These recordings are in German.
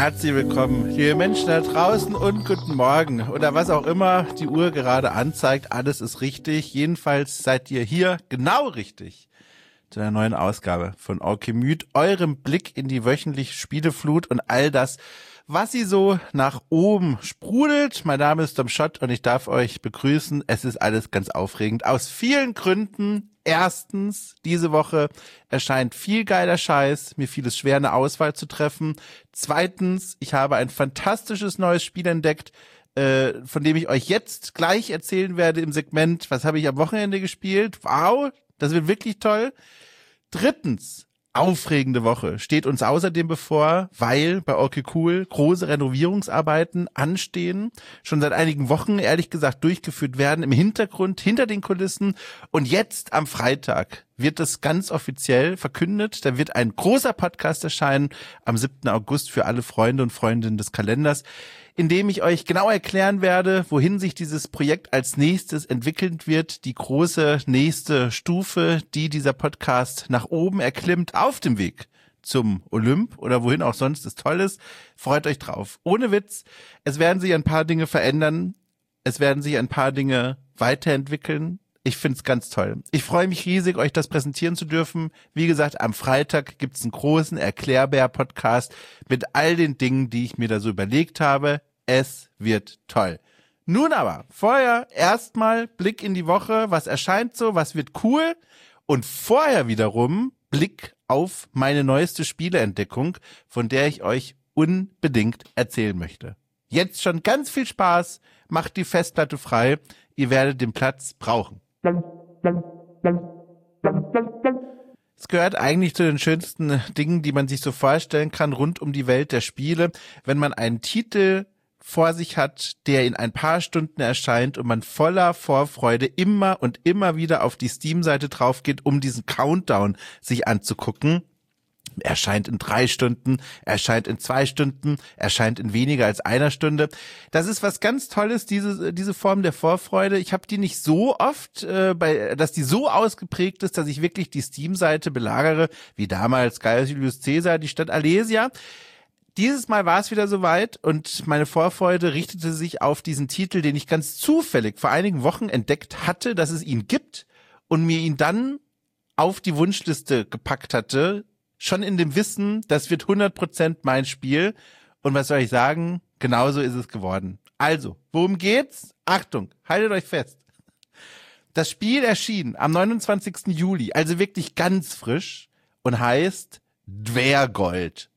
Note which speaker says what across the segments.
Speaker 1: Herzlich willkommen, liebe Menschen da draußen und guten Morgen oder was auch immer die Uhr gerade anzeigt. Alles ist richtig. Jedenfalls seid ihr hier genau richtig zu einer neuen Ausgabe von Alchemyth, eurem Blick in die wöchentliche Spieleflut und all das, was sie so nach oben sprudelt. Mein Name ist Dom Schott und ich darf euch begrüßen. Es ist alles ganz aufregend. Aus vielen Gründen. Erstens, diese Woche erscheint viel geiler Scheiß. Mir fiel es schwer, eine Auswahl zu treffen. Zweitens, ich habe ein fantastisches neues Spiel entdeckt, von dem ich euch jetzt gleich erzählen werde im Segment, was habe ich am Wochenende gespielt. Wow, das wird wirklich toll. Drittens, aufregende Woche steht uns außerdem bevor, weil bei Okay Cool große Renovierungsarbeiten anstehen, schon seit einigen Wochen ehrlich gesagt durchgeführt werden, im Hintergrund, hinter den Kulissen. Und jetzt am Freitag wird es ganz offiziell verkündet. Da wird ein großer Podcast erscheinen am 7. August für alle Freunde und Freundinnen des Kalenders, in dem ich euch genau erklären werde, wohin sich dieses Projekt als nächstes entwickeln wird. Die große nächste Stufe, die dieser Podcast nach oben erklimmt, auf dem Weg zum Olymp oder wohin auch sonst es toll ist. Freut euch drauf. Ohne Witz, es werden sich ein paar Dinge verändern. Es werden sich ein paar Dinge weiterentwickeln. Ich find's ganz toll. Ich freue mich riesig, euch das präsentieren zu dürfen. Wie gesagt, am Freitag gibt's einen großen Erklärbär-Podcast mit all den Dingen, die ich mir da so überlegt habe. Es wird toll. Nun aber, vorher erstmal Blick in die Woche. Was erscheint so? Was wird cool? Und vorher wiederum Blick auf meine neueste Spieleentdeckung, von der ich euch unbedingt erzählen möchte. Jetzt schon ganz viel Spaß. Macht die Festplatte frei. Ihr werdet den Platz brauchen. Es gehört eigentlich zu den schönsten Dingen, die man sich so vorstellen kann, rund um die Welt der Spiele, wenn man einen Titel vor sich hat, der in ein paar Stunden erscheint und man voller Vorfreude immer und immer wieder auf die Steam-Seite drauf geht, um diesen Countdown sich anzugucken. Erscheint in 3 Stunden, erscheint in 2 Stunden, erscheint in weniger als einer Stunde. Das ist was ganz Tolles, diese Form der Vorfreude. Ich habe die nicht so oft, dass die so ausgeprägt ist, dass ich wirklich die Steam-Seite belagere, wie damals Gaius Julius Caesar, die Stadt Alesia. Dieses Mal war es wieder soweit und meine Vorfreude richtete sich auf diesen Titel, den ich ganz zufällig vor einigen Wochen entdeckt hatte, dass es ihn gibt und mir ihn dann auf die Wunschliste gepackt hatte, schon in dem Wissen, das wird 100% mein Spiel. Und was soll ich sagen? Genauso ist es geworden. Also, worum geht's? Achtung, haltet euch fest. Das Spiel erschien am 29. Juli, also wirklich ganz frisch und heißt Dvergold.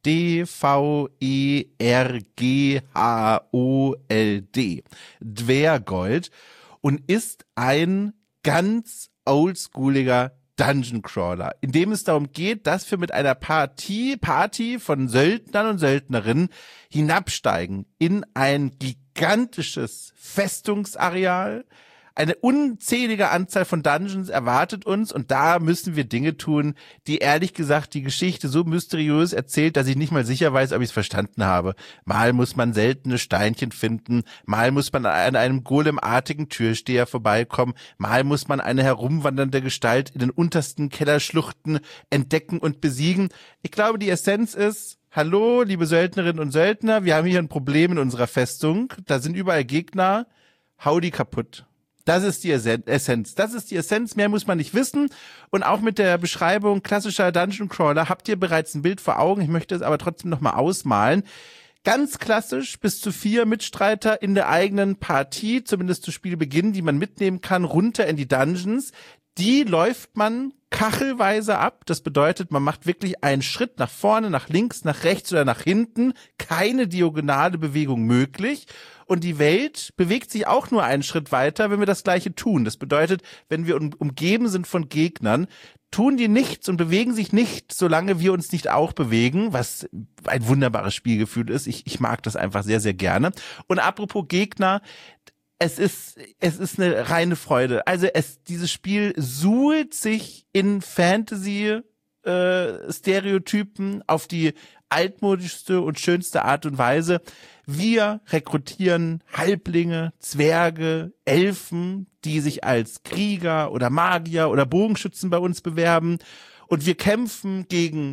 Speaker 1: D-V-E-R-G-H-O-L-D. Dvergold und ist ein ganz oldschooliger Dungeon Crawler, in dem es darum geht, dass wir mit einer Party von Söldnern und Söldnerinnen hinabsteigen in ein gigantisches Festungsareal. Eine unzählige Anzahl von Dungeons erwartet uns und da müssen wir Dinge tun, die ehrlich gesagt die Geschichte so mysteriös erzählt, dass ich nicht mal sicher weiß, ob ich es verstanden habe. Mal muss man seltene Steinchen finden, mal muss man an einem golemartigen Türsteher vorbeikommen, mal muss man eine herumwandernde Gestalt in den untersten Kellerschluchten entdecken und besiegen. Ich glaube, die Essenz ist: Hallo, liebe Söldnerinnen und Söldner, wir haben hier ein Problem in unserer Festung. Da sind überall Gegner. Hau die kaputt. Das ist die Essenz. Das ist die Essenz. Mehr muss man nicht wissen. Und auch mit der Beschreibung klassischer Dungeon Crawler habt ihr bereits ein Bild vor Augen. Ich möchte es aber trotzdem nochmal ausmalen. Ganz klassisch, bis zu 4 Mitstreiter in der eigenen Partie, zumindest zu Spielbeginn, die man mitnehmen kann, runter in die Dungeons. Die läuft man kachelweise ab. Das bedeutet, man macht wirklich einen Schritt nach vorne, nach links, nach rechts oder nach hinten. Keine diagonale Bewegung möglich. Und die Welt bewegt sich auch nur einen Schritt weiter, wenn wir das Gleiche tun. Das bedeutet, wenn wir umgeben sind von Gegnern, tun die nichts und bewegen sich nicht, solange wir uns nicht auch bewegen, was ein wunderbares Spielgefühl ist. Ich mag das einfach sehr, sehr gerne. Und apropos Gegner, es ist eine reine Freude. Also dieses Spiel suhlt sich in Fantasy Stereotypen auf die altmodischste und schönste Art und Weise. Wir rekrutieren Halblinge, Zwerge, Elfen, die sich als Krieger oder Magier oder Bogenschützen bei uns bewerben. Und wir kämpfen gegen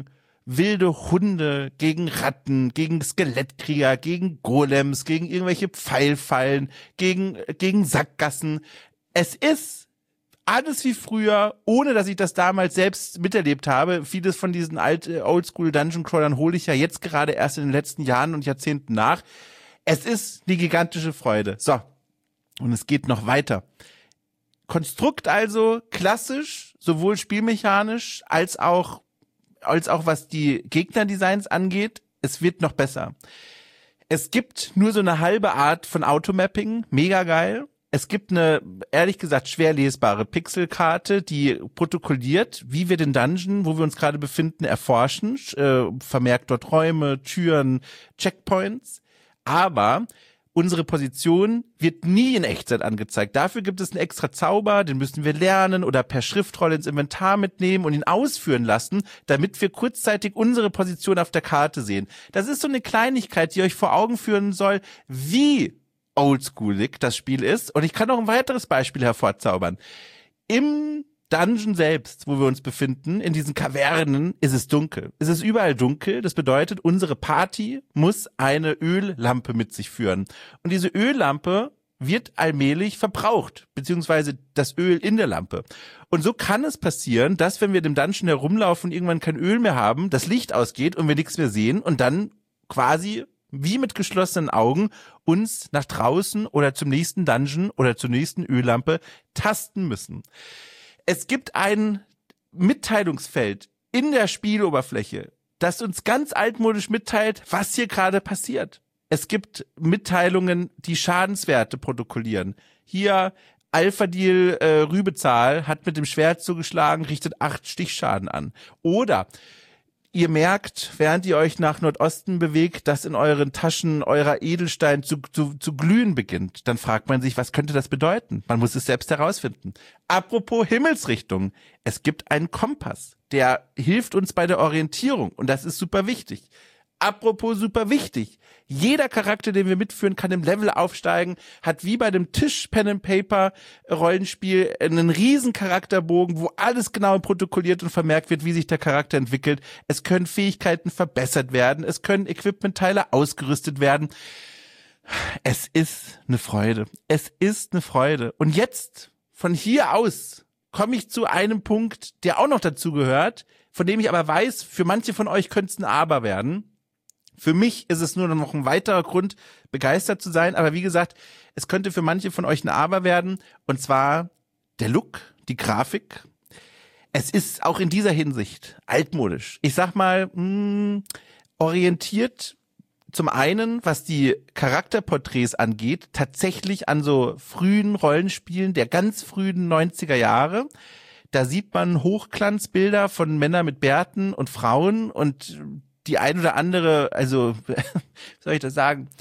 Speaker 1: wilde Hunde, gegen Ratten, gegen Skelettkrieger, gegen Golems, gegen irgendwelche Pfeilfallen, gegen Sackgassen. Es ist alles wie früher, ohne dass ich das damals selbst miterlebt habe. Vieles von diesen Oldschool Dungeon Crawlern hole ich ja jetzt gerade erst in den letzten Jahren und Jahrzehnten nach. Es ist die gigantische Freude. So. Und es geht noch weiter. Konstrukt also klassisch, sowohl spielmechanisch als auch was die Gegnerdesigns angeht. Es wird noch besser. Es gibt nur so eine halbe Art von Automapping. Mega geil. Es gibt eine, ehrlich gesagt, schwer lesbare Pixelkarte, die protokolliert, wie wir den Dungeon, wo wir uns gerade befinden, erforschen, vermerkt dort Räume, Türen, Checkpoints, aber unsere Position wird nie in Echtzeit angezeigt. Dafür gibt es einen extra Zauber, den müssen wir lernen oder per Schriftrolle ins Inventar mitnehmen und ihn ausführen lassen, damit wir kurzzeitig unsere Position auf der Karte sehen. Das ist so eine Kleinigkeit, die euch vor Augen führen soll, wie oldschoolig das Spiel ist. Und ich kann noch ein weiteres Beispiel hervorzaubern. Im Dungeon selbst, wo wir uns befinden, in diesen Kavernen, ist es dunkel. Es ist überall dunkel. Das bedeutet, unsere Party muss eine Öllampe mit sich führen. Und diese Öllampe wird allmählich verbraucht, beziehungsweise das Öl in der Lampe. Und so kann es passieren, dass, wenn wir dem Dungeon herumlaufen und irgendwann kein Öl mehr haben, das Licht ausgeht und wir nichts mehr sehen und dann quasi wie mit geschlossenen Augen uns nach draußen oder zum nächsten Dungeon oder zur nächsten Öllampe tasten müssen. Es gibt ein Mitteilungsfeld in der Spieloberfläche, das uns ganz altmodisch mitteilt, was hier gerade passiert. Es gibt Mitteilungen, die Schadenswerte protokollieren. Hier Alpha-Deal Rübezahl hat mit dem Schwert zugeschlagen, richtet 8 Stichschaden an. Oder ihr merkt, während ihr euch nach Nordosten bewegt, dass in euren Taschen eurer Edelstein zu glühen beginnt. Dann fragt man sich, was könnte das bedeuten? Man muss es selbst herausfinden. Apropos Himmelsrichtung. Es gibt einen Kompass, der hilft uns bei der Orientierung. Und das ist super wichtig. Apropos super wichtig. Jeder Charakter, den wir mitführen, kann im Level aufsteigen, hat wie bei dem Tisch-Pen-and-Paper-Rollenspiel einen riesen Charakterbogen, wo alles genau protokolliert und vermerkt wird, wie sich der Charakter entwickelt. Es können Fähigkeiten verbessert werden, es können Equipmentteile ausgerüstet werden. Es ist eine Freude. Es ist eine Freude. Und jetzt, von hier aus, komme ich zu einem Punkt, der auch noch dazu gehört, von dem ich aber weiß, für manche von euch könnte es ein Aber werden. Für mich ist es nur noch ein weiterer Grund, begeistert zu sein. Aber wie gesagt, es könnte für manche von euch ein Aber werden. Und zwar der Look, die Grafik. Es ist auch in dieser Hinsicht altmodisch. Ich sag mal, orientiert zum einen, was die Charakterporträts angeht, tatsächlich an so frühen Rollenspielen der ganz frühen 90er Jahre. Da sieht man Hochglanzbilder von Männern mit Bärten und Frauen und die ein oder andere, also, wie soll ich das sagen,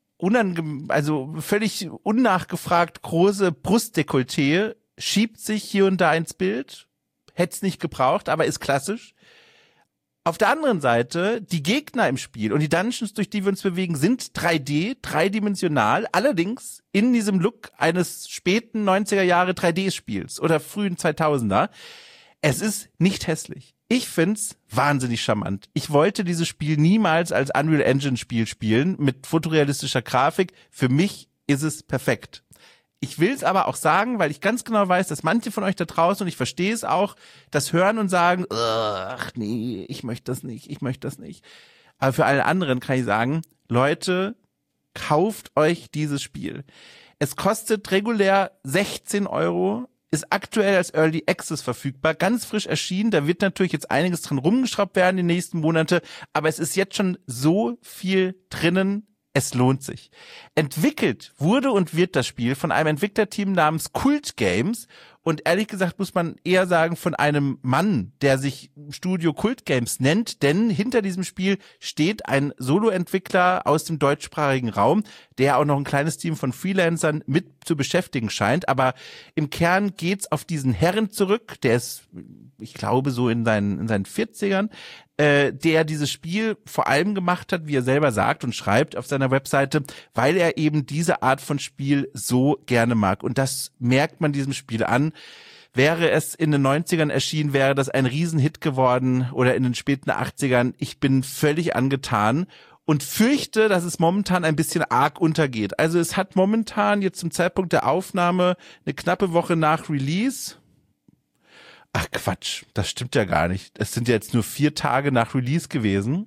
Speaker 1: völlig unnachgefragt große Brustdekolleté schiebt sich hier und da ins Bild, hätte es nicht gebraucht, aber ist klassisch. Auf der anderen Seite, die Gegner im Spiel und die Dungeons, durch die wir uns bewegen, sind 3D, dreidimensional, allerdings in diesem Look eines späten 90er Jahre 3D-Spiels oder frühen 2000er. Es ist nicht hässlich. Ich find's wahnsinnig charmant. Ich wollte dieses Spiel niemals als Unreal Engine Spiel spielen mit fotorealistischer Grafik. Für mich ist es perfekt. Ich will es aber auch sagen, weil ich ganz genau weiß, dass manche von euch da draußen, und ich verstehe es auch, das hören und sagen, ach nee, ich möchte das nicht. Aber für alle anderen kann ich sagen, Leute, kauft euch dieses Spiel. Es kostet regulär 16 €. Ist aktuell als Early Access verfügbar, ganz frisch erschienen. Da wird natürlich jetzt einiges dran rumgeschraubt werden die nächsten Monate, aber es ist jetzt schon so viel drinnen, es lohnt sich. Entwickelt wurde und wird das Spiel von einem Entwicklerteam namens Kult Games und ehrlich gesagt muss man eher sagen von einem Mann, der sich Studio Kult Games nennt, denn hinter diesem Spiel steht ein Solo-Entwickler aus dem deutschsprachigen Raum, der auch noch ein kleines Team von Freelancern mit zu beschäftigen scheint, aber im Kern geht's auf diesen Herren zurück, der ist, ich glaube, so in seinen 40ern, der dieses Spiel vor allem gemacht hat, wie er selber sagt und schreibt auf seiner Webseite, weil er eben diese Art von Spiel so gerne mag. Und das merkt man diesem Spiel an. Wäre es in den 90ern erschienen, wäre das ein Riesenhit geworden oder in den späten 80ern. Ich bin völlig angetan und fürchte, dass es momentan ein bisschen arg untergeht. Also es hat momentan jetzt zum Zeitpunkt der Aufnahme eine knappe Woche nach Release. Ach Quatsch, das stimmt ja gar nicht. Es sind ja jetzt nur 4 Tage nach Release gewesen.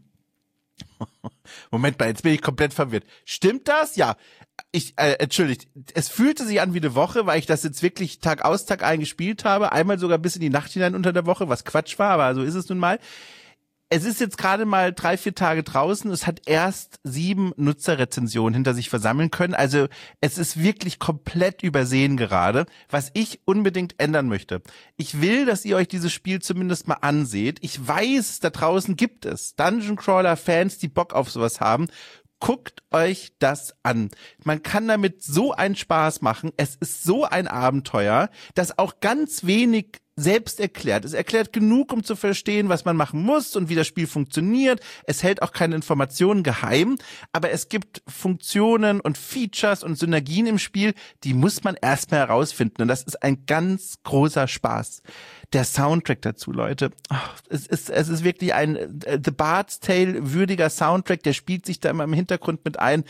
Speaker 1: Moment mal, jetzt bin ich komplett verwirrt. Stimmt das? Ja. Entschuldigt, es fühlte sich an wie eine Woche, weil ich das jetzt wirklich Tag aus, Tag ein gespielt habe. Einmal sogar bis in die Nacht hinein unter der Woche, was Quatsch war, aber so ist es nun mal. Es ist jetzt gerade mal 3-4 Tage draußen. Es hat erst 7 Nutzerrezensionen hinter sich versammeln können. Also es ist wirklich komplett übersehen gerade, was ich unbedingt ändern möchte. Ich will, dass ihr euch dieses Spiel zumindest mal anseht. Ich weiß, da draußen gibt es Dungeon Crawler Fans, die Bock auf sowas haben. Guckt euch das an. Man kann damit so einen Spaß machen. Es ist so ein Abenteuer, das auch ganz wenig selbst erklärt. Es erklärt genug, um zu verstehen, was man machen muss und wie das Spiel funktioniert. Es hält auch keine Informationen geheim, aber es gibt Funktionen und Features und Synergien im Spiel, die muss man erstmal herausfinden. Und das ist ein ganz großer Spaß. Der Soundtrack dazu, Leute. Es ist wirklich ein The Bard's Tale würdiger Soundtrack, der spielt sich da immer im Hintergrund mit ein.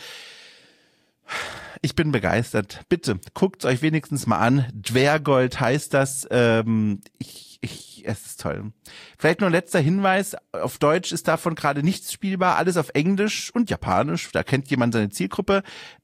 Speaker 1: Ich bin begeistert. Bitte, guckt's euch wenigstens mal an. Dwergold heißt das. Es ist toll. Vielleicht noch ein letzter Hinweis. Auf Deutsch ist davon gerade nichts spielbar. Alles auf Englisch und Japanisch. Da kennt jemand seine Zielgruppe.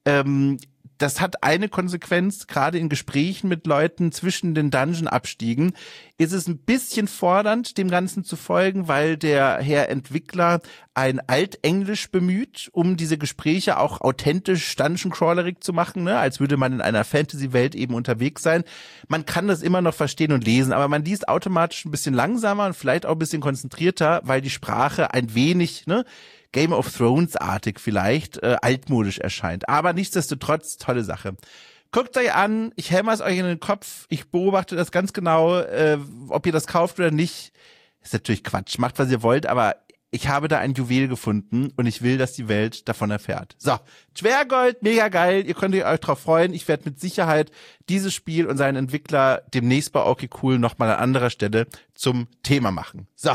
Speaker 1: Das hat eine Konsequenz, gerade in Gesprächen mit Leuten zwischen den Dungeon-Abstiegen, ist es ein bisschen fordernd, dem Ganzen zu folgen, weil der Herr Entwickler ein Altenglisch bemüht, um diese Gespräche auch authentisch Dungeon-Crawlerig zu machen, ne? Als würde man in einer Fantasy-Welt eben unterwegs sein. Man kann das immer noch verstehen und lesen, aber man liest automatisch ein bisschen langsamer und vielleicht auch ein bisschen konzentrierter, weil die Sprache ein wenig, ne, Game of Thrones-artig vielleicht, altmodisch erscheint. Aber nichtsdestotrotz, tolle Sache. Guckt euch an, ich hämmer es euch in den Kopf, ich beobachte das ganz genau, ob ihr das kauft oder nicht. Ist natürlich Quatsch, macht was ihr wollt, aber ich habe da ein Juwel gefunden und ich will, dass die Welt davon erfährt. So, Schwergold, mega geil, ihr könnt euch drauf freuen. Ich werde mit Sicherheit dieses Spiel und seinen Entwickler demnächst bei Okay Cool nochmal an anderer Stelle zum Thema machen. So.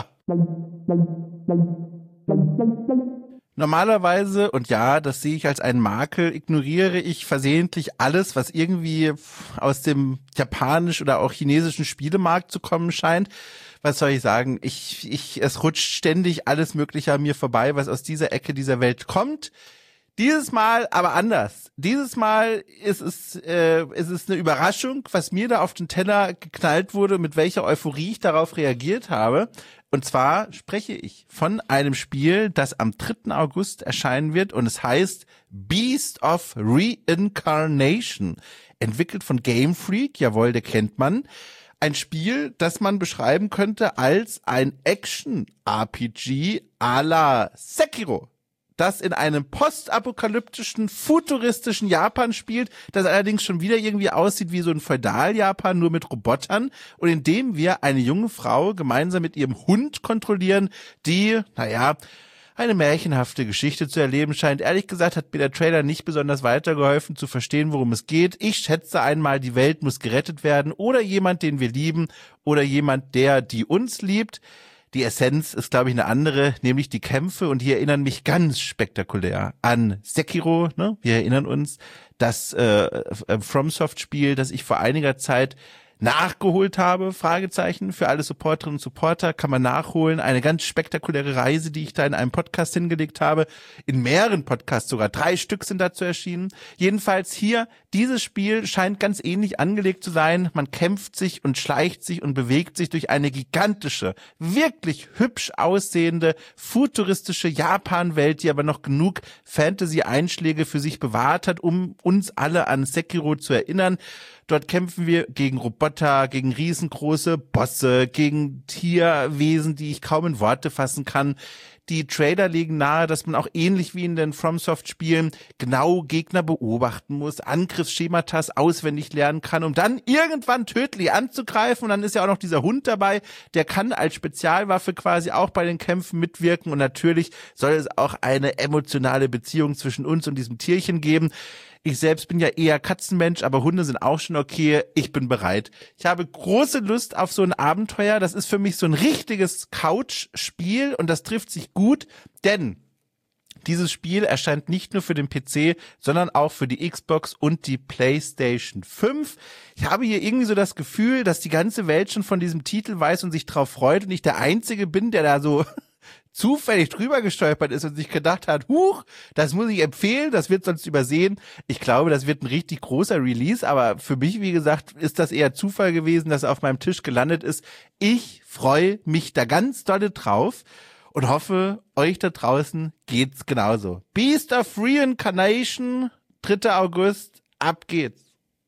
Speaker 1: Normalerweise, und ja, das sehe ich als einen Makel, ignoriere ich versehentlich alles, was irgendwie aus dem japanisch oder auch chinesischen Spielemarkt zu kommen scheint. Was soll ich sagen? Es rutscht ständig alles Mögliche an mir vorbei, was aus dieser Ecke dieser Welt kommt. Dieses Mal aber anders. Dieses Mal ist es eine Überraschung, was mir da auf den Teller geknallt wurde, mit welcher Euphorie ich darauf reagiert habe. Und zwar spreche ich von einem Spiel, das am 3. August erscheinen wird und es heißt Beast of Reincarnation. Entwickelt von Game Freak, jawohl, der kennt man. Ein Spiel, das man beschreiben könnte als ein Action-RPG à la Sekiro, das in einem postapokalyptischen, futuristischen Japan spielt, das allerdings schon wieder irgendwie aussieht wie so ein Feudal-Japan, nur mit Robotern, und in dem wir eine junge Frau gemeinsam mit ihrem Hund kontrollieren, die, eine märchenhafte Geschichte zu erleben scheint. Ehrlich gesagt hat mir der Trailer nicht besonders weitergeholfen, zu verstehen, worum es geht. Ich schätze einmal, die Welt muss gerettet werden oder jemand, den wir lieben oder jemand, die uns liebt. Die Essenz ist, glaube ich, eine andere, nämlich die Kämpfe, und die erinnern mich ganz spektakulär an Sekiro, ne? Wir erinnern uns, das FromSoft-Spiel, das ich vor einiger Zeit nachgeholt habe, Fragezeichen, für alle Supporterinnen und Supporter, kann man nachholen. Eine ganz spektakuläre Reise, die ich da in einem Podcast hingelegt habe. In mehreren Podcasts, sogar 3 Stück sind dazu erschienen. Jedenfalls hier, dieses Spiel scheint ganz ähnlich angelegt zu sein. Man kämpft sich und schleicht sich und bewegt sich durch eine gigantische, wirklich hübsch aussehende, futuristische Japan-Welt, die aber noch genug Fantasy-Einschläge für sich bewahrt hat, um uns alle an Sekiro zu erinnern. Dort kämpfen wir gegen Roboter, gegen riesengroße Bosse, gegen Tierwesen, die ich kaum in Worte fassen kann. Die Trailer legen nahe, dass man auch ähnlich wie in den FromSoft-Spielen genau Gegner beobachten muss, Angriffsschematas auswendig lernen kann, um dann irgendwann tödlich anzugreifen. Und dann ist ja auch noch dieser Hund dabei, der kann als Spezialwaffe quasi auch bei den Kämpfen mitwirken. Und natürlich soll es auch eine emotionale Beziehung zwischen uns und diesem Tierchen geben. Ich selbst bin ja eher Katzenmensch, aber Hunde sind auch schon okay. Ich bin bereit. Ich habe große Lust auf so ein Abenteuer. Das ist für mich so ein richtiges Couch-Spiel und das trifft sich gut, denn dieses Spiel erscheint nicht nur für den PC, sondern auch für die Xbox und die PlayStation 5. Ich habe hier irgendwie so das Gefühl, dass die ganze Welt schon von diesem Titel weiß und sich drauf freut und ich der Einzige bin, der da so zufällig drüber gestolpert ist und sich gedacht hat, huch, das muss ich empfehlen, das wird sonst übersehen. Ich glaube, das wird ein richtig großer Release, aber für mich, wie gesagt, ist das eher Zufall gewesen, dass er auf meinem Tisch gelandet ist. Ich freue mich da ganz dolle drauf und hoffe, euch da draußen geht's genauso. Beast of Reincarnation, 3. August, ab geht's.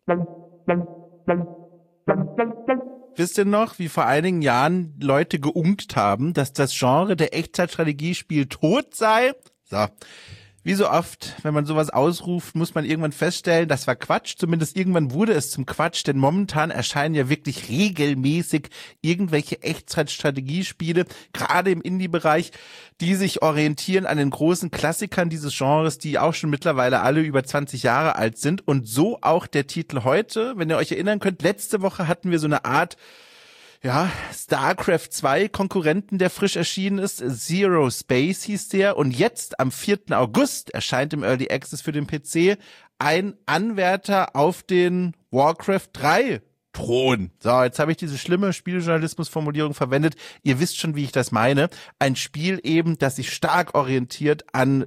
Speaker 1: Wisst ihr noch, wie vor einigen Jahren Leute geunkt haben, dass das Genre der Echtzeitstrategiespiel tot sei? So. Wie so oft, wenn man sowas ausruft, muss man irgendwann feststellen, das war Quatsch. Zumindest irgendwann wurde es zum Quatsch, denn momentan erscheinen ja wirklich regelmäßig irgendwelche Echtzeitstrategiespiele, gerade im Indie-Bereich, die sich orientieren an den großen Klassikern dieses Genres, die auch schon mittlerweile alle über 20 Jahre alt sind. Und so auch der Titel heute. Wenn ihr euch erinnern könnt, letzte Woche hatten wir so eine Art StarCraft 2 Konkurrenten, der frisch erschienen ist. Zero Space hieß der. Und jetzt am 4. August erscheint im Early Access für den PC ein Anwärter auf den Warcraft 3 Thron. So, jetzt habe ich diese schlimme Spieljournalismus-Formulierung verwendet. Ihr wisst schon, wie ich das meine. Ein Spiel eben, das sich stark orientiert an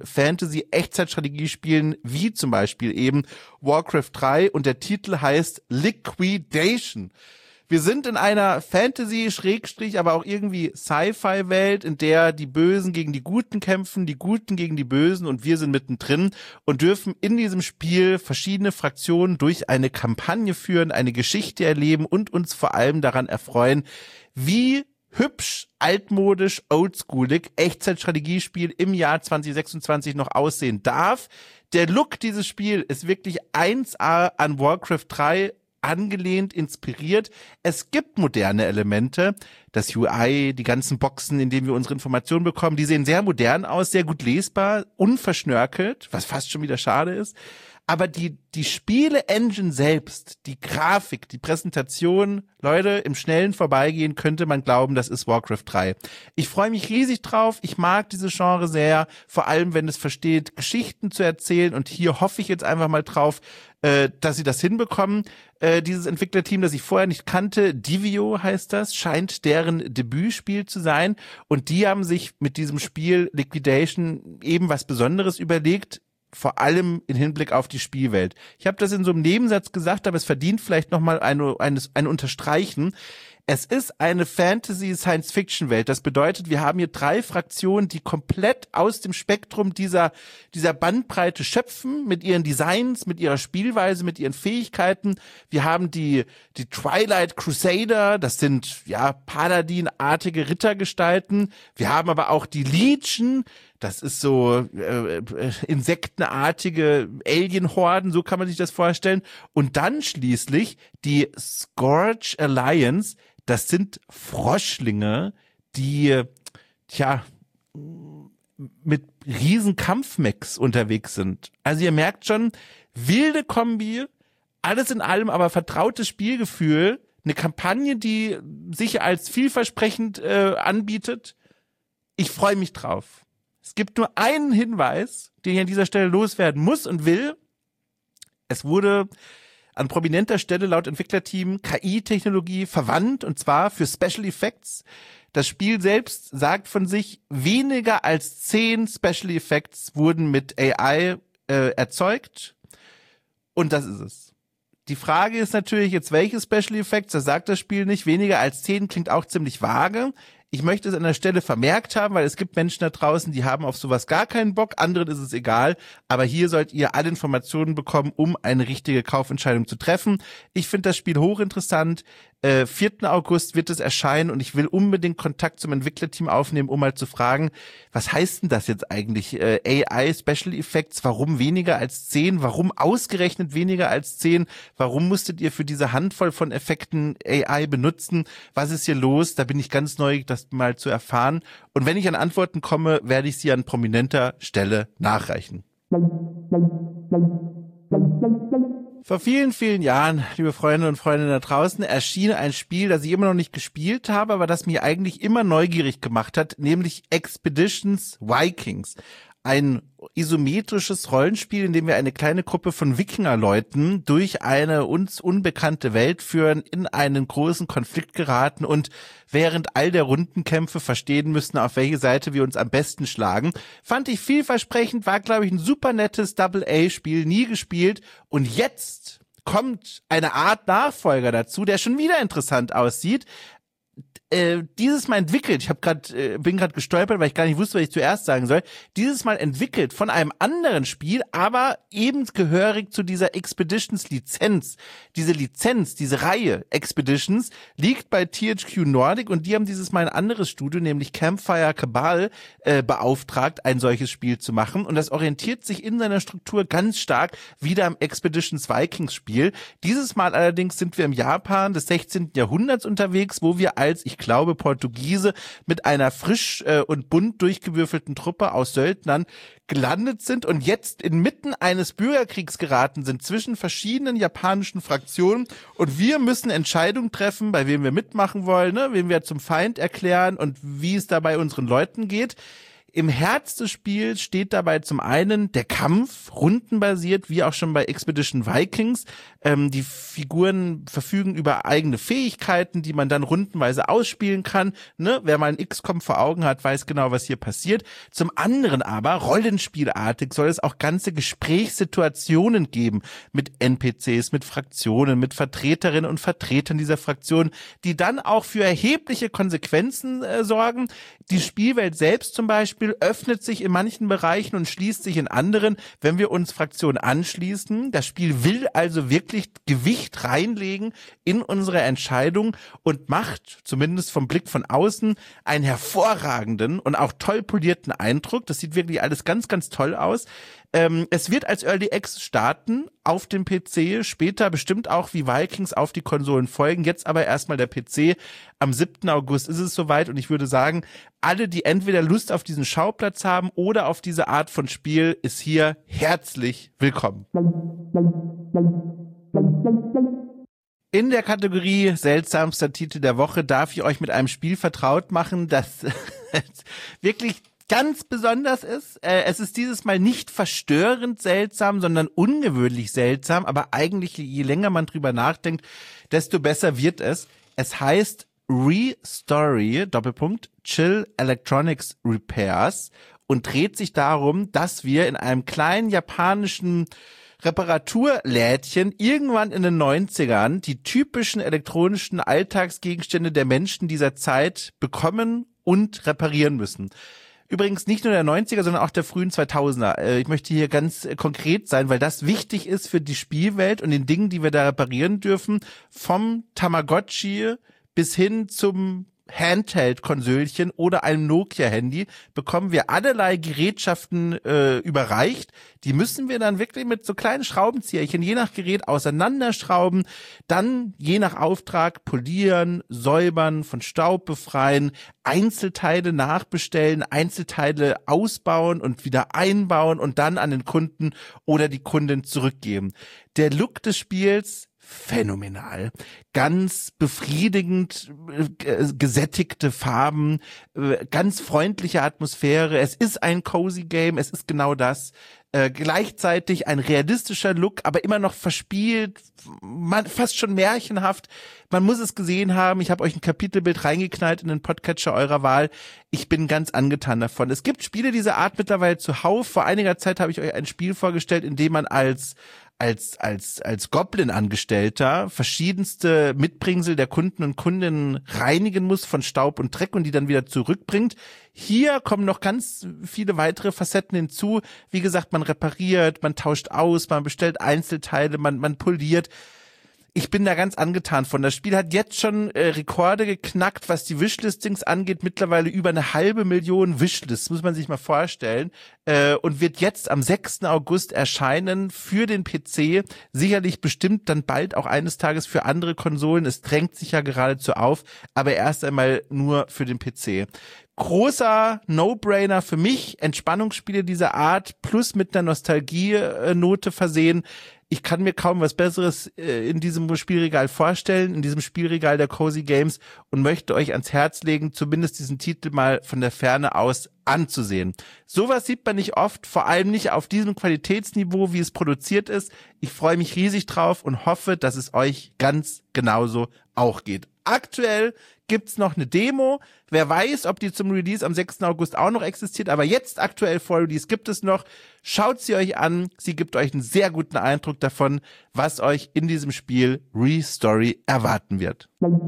Speaker 1: Fantasy-Echtzeitstrategiespielen, wie zum Beispiel eben Warcraft 3. Und der Titel heißt Liquidation. Wir sind in einer Fantasy-, aber auch irgendwie Sci-Fi-Welt, in der die Bösen gegen die Guten kämpfen, die Guten gegen die Bösen und wir sind mittendrin und dürfen in diesem Spiel verschiedene Fraktionen durch eine Kampagne führen, eine Geschichte erleben und uns vor allem daran erfreuen, wie hübsch, altmodisch, oldschoolig Echtzeitstrategiespiel im Jahr 2026 noch aussehen darf. Der Look dieses Spiels ist wirklich 1A an Warcraft 3 angelehnt, inspiriert. Es gibt moderne Elemente. Das UI, die ganzen Boxen, in denen wir unsere Informationen bekommen, die sehen sehr modern aus, sehr gut lesbar, unverschnörkelt, was fast schon wieder schade ist. Aber die Spiele-Engine selbst, die Grafik, die Präsentation, Leute, im schnellen Vorbeigehen könnte man glauben, das ist Warcraft 3. Ich freue mich riesig drauf. Ich mag dieses Genre sehr, vor allem wenn es versteht, Geschichten zu erzählen. Und hier hoffe ich jetzt einfach mal drauf, dass sie das hinbekommen. Dieses Entwicklerteam, das ich vorher nicht kannte, Divio heißt das, scheint deren Debütspiel zu sein. Und die haben sich mit diesem Spiel Liquidation eben was Besonderes überlegt, vor allem in Hinblick auf die Spielwelt. Ich habe das in so einem Nebensatz gesagt, aber es verdient vielleicht nochmal ein Unterstreichen. Es ist eine Fantasy-Science-Fiction-Welt. Das bedeutet, wir haben hier 3 Fraktionen, die komplett aus dem Spektrum dieser Bandbreite schöpfen, mit ihren Designs, mit ihrer Spielweise, mit ihren Fähigkeiten. Wir haben die Twilight Crusader, das sind Paladin-artige Rittergestalten. Wir haben aber auch die Legion, das ist so insektenartige Alien-Horden, so kann man sich das vorstellen. Und dann schließlich die Scourge Alliance, das sind Froschlinge, die, mit riesen Kampfmechs unterwegs sind. Also ihr merkt schon, wilde Kombi, alles in allem aber vertrautes Spielgefühl, eine Kampagne, die sich als vielversprechend anbietet. Ich freue mich drauf. Es gibt nur einen Hinweis, den ich an dieser Stelle loswerden muss und will. Es wurde an prominenter Stelle laut Entwicklerteam KI-Technologie verwandt, und zwar für Special Effects. Das Spiel selbst sagt von sich, weniger als 10 Special Effects wurden mit AI erzeugt. Und das ist es. Die Frage ist natürlich jetzt, welche Special Effects, das sagt das Spiel nicht. Weniger als 10 klingt auch ziemlich vage. Ich möchte es an der Stelle vermerkt haben, weil es gibt Menschen da draußen, die haben auf sowas gar keinen Bock, anderen ist es egal, aber hier sollt ihr alle Informationen bekommen, um eine richtige Kaufentscheidung zu treffen. Ich finde das Spiel hochinteressant. 4. August wird es erscheinen und ich will unbedingt Kontakt zum Entwicklerteam aufnehmen, um mal zu fragen, was heißt denn das jetzt eigentlich? AI Special Effects, warum weniger als 10? Warum ausgerechnet weniger als 10? Warum musstet ihr für diese Handvoll von Effekten AI benutzen? Was ist hier los? Da bin ich ganz neugierig, das mal zu erfahren. Und wenn ich an Antworten komme, werde ich sie an prominenter Stelle nachreichen. Vor vielen, vielen Jahren, liebe Freunde und Freundinnen da draußen, erschien ein Spiel, das ich immer noch nicht gespielt habe, aber das mich eigentlich immer neugierig gemacht hat, nämlich Expeditions Vikings. Ein isometrisches Rollenspiel, in dem wir eine kleine Gruppe von Wikingerleuten durch eine uns unbekannte Welt führen, in einen großen Konflikt geraten und während all der Rundenkämpfe verstehen müssen, auf welche Seite wir uns am besten schlagen. Fand ich vielversprechend, war, glaube ich, ein super nettes Double-A-Spiel, nie gespielt. Und jetzt kommt eine Art Nachfolger dazu, der schon wieder interessant aussieht. Dieses Mal entwickelt, bin gerade gestolpert, weil ich gar nicht wusste, was ich zuerst sagen soll, dieses Mal entwickelt von einem anderen Spiel, aber eben gehörig zu dieser Expeditions-Lizenz. Diese Reihe Expeditions liegt bei THQ Nordic und die haben dieses Mal ein anderes Studio, nämlich Campfire Cabal, beauftragt, ein solches Spiel zu machen und das orientiert sich in seiner Struktur ganz stark wieder am Expeditions Vikings Spiel. Dieses Mal allerdings sind wir im Japan des 16. Jahrhunderts unterwegs, wo wir als, ich glaube, Portugiese mit einer frisch und bunt durchgewürfelten Truppe aus Söldnern gelandet sind und jetzt inmitten eines Bürgerkriegs geraten sind zwischen verschiedenen japanischen Fraktionen und wir müssen Entscheidungen treffen, bei wem wir mitmachen wollen, ne, wem wir zum Feind erklären und wie es dabei unseren Leuten geht. Im Herz des Spiels steht dabei zum einen der Kampf, rundenbasiert, wie auch schon bei Expedition Vikings. Die Figuren verfügen über eigene Fähigkeiten, die man dann rundenweise ausspielen kann. Ne? Wer mal ein XCOM vor Augen hat, weiß genau, was hier passiert. Zum anderen aber, rollenspielartig, soll es auch ganze Gesprächssituationen geben mit NPCs, mit Fraktionen, mit Vertreterinnen und Vertretern dieser Fraktionen, die dann auch für erhebliche Konsequenzen sorgen. Die Spielwelt selbst zum Beispiel öffnet sich in manchen Bereichen und schließt sich in anderen, wenn wir uns Fraktionen anschließen. Das Spiel will also wirklich Gewicht reinlegen in unsere Entscheidung und macht, zumindest vom Blick von außen, einen hervorragenden und auch toll polierten Eindruck. Das sieht wirklich alles ganz, ganz toll aus. Es wird als Early Access starten auf dem PC, später bestimmt auch wie Vikings auf die Konsolen folgen. Jetzt aber erstmal der PC. Am 7. August ist es soweit und ich würde sagen, alle, die entweder Lust auf diesen Schauplatz haben oder auf diese Art von Spiel, ist hier herzlich willkommen. In der Kategorie seltsamster Titel der Woche darf ich euch mit einem Spiel vertraut machen, das wirklich ganz besonders ist. Es ist dieses Mal nicht verstörend seltsam, sondern ungewöhnlich seltsam, aber eigentlich je länger man drüber nachdenkt, desto besser wird es. Es heißt Re-Story, Chill Electronics Repairs und dreht sich darum, dass wir in einem kleinen japanischen Reparaturlädchen irgendwann in den 90ern die typischen elektronischen Alltagsgegenstände der Menschen dieser Zeit bekommen und reparieren müssen. Übrigens nicht nur der 90er, sondern auch der frühen 2000er. Ich möchte hier ganz konkret sein, weil das wichtig ist für die Spielwelt und den Dingen, die wir da reparieren dürfen. Vom Tamagotchi bis hin zum Handheld-Konsölchen oder einem Nokia-Handy bekommen wir allerlei Gerätschaften überreicht. Die müssen wir dann wirklich mit so kleinen Schraubenzieherchen je nach Gerät auseinanderschrauben, dann je nach Auftrag polieren, säubern, von Staub befreien, Einzelteile nachbestellen, Einzelteile ausbauen und wieder einbauen und dann an den Kunden oder die Kundin zurückgeben. Der Look des Spiels phänomenal. Ganz befriedigend gesättigte Farben, ganz freundliche Atmosphäre. Es ist ein cozy Game, es ist genau das. Gleichzeitig ein realistischer Look, aber immer noch verspielt, fast schon märchenhaft. Man muss es gesehen haben. Ich habe euch ein Kapitelbild reingeknallt in den Podcatcher eurer Wahl. Ich bin ganz angetan davon. Es gibt Spiele dieser Art mittlerweile zuhauf. Vor einiger Zeit habe ich euch ein Spiel vorgestellt, in dem man als Goblin-Angestellter verschiedenste Mitbringsel der Kunden und Kundinnen reinigen muss von Staub und Dreck und die dann wieder zurückbringt. Hier kommen noch ganz viele weitere Facetten hinzu. Wie gesagt, man repariert, man tauscht aus, man bestellt Einzelteile, man poliert. Ich bin da ganz angetan von. Das Spiel hat jetzt schon Rekorde geknackt, was die Wishlistings angeht. Mittlerweile über 500.000 Wishlists, muss man sich mal vorstellen. Und wird jetzt am 6. August erscheinen für den PC. Sicherlich bestimmt dann bald auch eines Tages für andere Konsolen. Es drängt sich ja geradezu auf, aber erst einmal nur für den PC. großer No-Brainer für mich, Entspannungsspiele dieser Art plus mit einer Nostalgie-Note versehen. Ich kann mir kaum was Besseres in diesem Spielregal vorstellen, in diesem Spielregal der Cozy Games und möchte euch ans Herz legen, zumindest diesen Titel mal von der Ferne aus anzusehen. Sowas sieht man nicht oft, vor allem nicht auf diesem Qualitätsniveau, wie es produziert ist. Ich freue mich riesig drauf und hoffe, dass es euch ganz genauso auch geht. Aktuell gibt's noch eine Demo. Wer weiß, ob die zum Release am 6. August auch noch existiert, aber jetzt aktuell vor Release gibt es noch. Schaut sie euch an. Sie gibt euch einen sehr guten Eindruck davon, was euch in diesem Spiel Re-Story erwarten wird.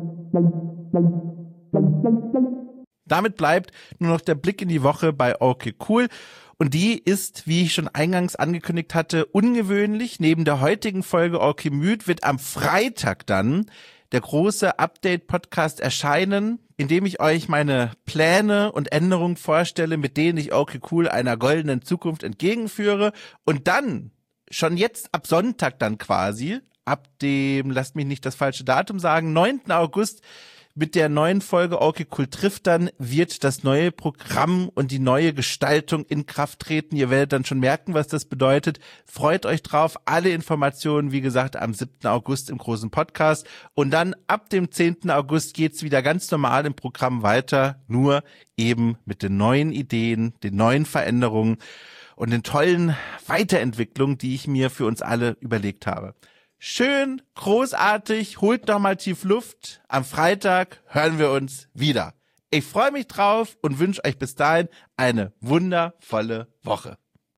Speaker 1: Damit bleibt nur noch der Blick in die Woche bei Okay Cool. Und die ist, wie ich schon eingangs angekündigt hatte, ungewöhnlich. Neben der heutigen Folge Okay Müd wird am Freitag dann der große Update-Podcast erscheinen, in dem ich euch meine Pläne und Änderungen vorstelle, mit denen ich Okay Cool einer goldenen Zukunft entgegenführe. Und dann, schon jetzt ab Sonntag dann quasi, ab dem, lasst mich nicht das falsche Datum sagen, 9. August, mit der neuen Folge Okay Cool trifft dann, wird das neue Programm und die neue Gestaltung in Kraft treten. Ihr werdet dann schon merken, was das bedeutet. Freut euch drauf. Alle Informationen, wie gesagt, am 7. August im großen Podcast. Und dann ab dem 10. August geht's wieder ganz normal im Programm weiter, nur eben mit den neuen Ideen, den neuen Veränderungen und den tollen Weiterentwicklungen, die ich mir für uns alle überlegt habe. Schön, großartig, holt noch mal tief Luft. Am Freitag hören wir uns wieder. Ich freue mich drauf und wünsche euch bis dahin eine wundervolle Woche.